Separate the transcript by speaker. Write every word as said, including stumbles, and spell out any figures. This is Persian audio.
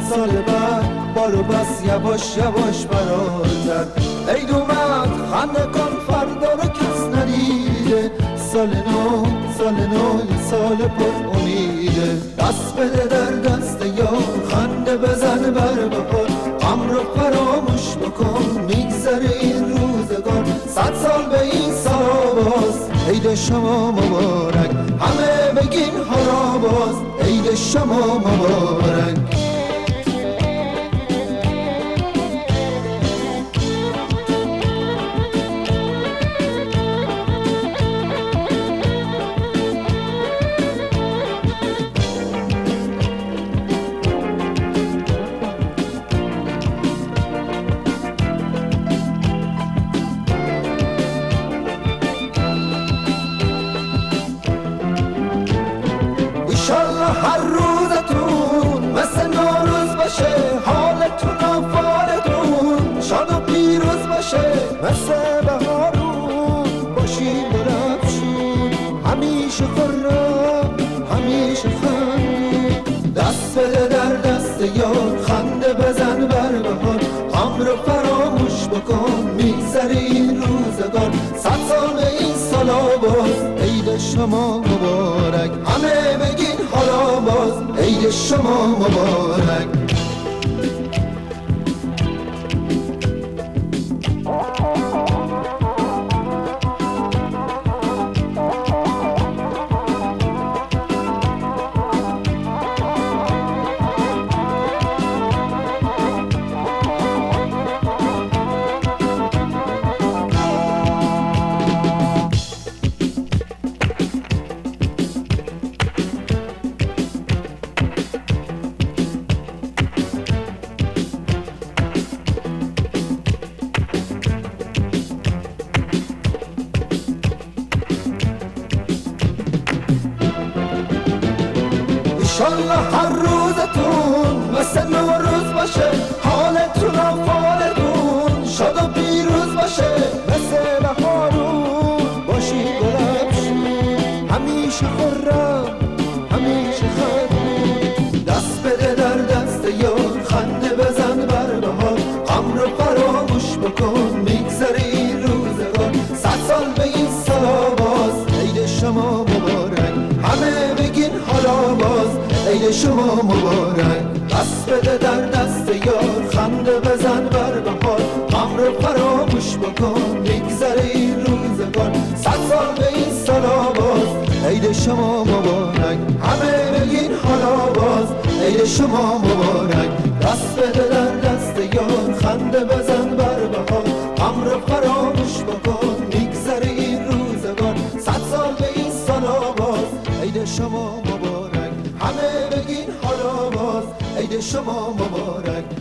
Speaker 1: سال بعد بارو بس یواش یواش برادر. عید اومد خنده کن فردا رو کس ندیده، سال نو سال نو سال پر امیده. دست بده در دست یار خنده بزن بر بهار، غم رو فراموش بکن میگذره این روزگار. صد سال به این سال باز عید شما مبارک، همه بگین حالا باز عید شما مبارک. ایشالله هر روزتون مثل نوروز باشه، حالتون و فالتون شاد و پیروز باشه. مثل بهارون باشین درفشون، همیشه خرم همیشه خندون. دست بده در دست یار خنده بزن بر بهار، غم رو فراموش بکن میگذره این روزگار. صد سال به این سالا باز عید شما مبارک، همه بگین حالا باز عید شما مبارک. ایشالله هر روزتون مثل نوروز باشه، حالتون و فالتون شاد و پیروز باشه. مثل بهارون باشی گلبشون، همیشه خرم همیشه خندون. دست بده در دست یار خنده بزن بر بهار، غم رو فراموش بکن میگذره این روزگار. صد سال به این سالا باز عید شما مبارک، همه بگین حالا باز عید شما مبارک. دست بده در دست یار خنده بزن بر بهار، غم رو فراموش بکن میگذره این روزگار. صد سال به این سالا باز عید شما مبارک، همه بگین حالا باز عید شما مبارک. دست بده در دست یار خنده بزن بر بهار، غم رو فراموش بکن میگذره این روزگار. صد سال به این سالا باز عید شما مبارک، همه بگین حالا باز عید شما مبارک.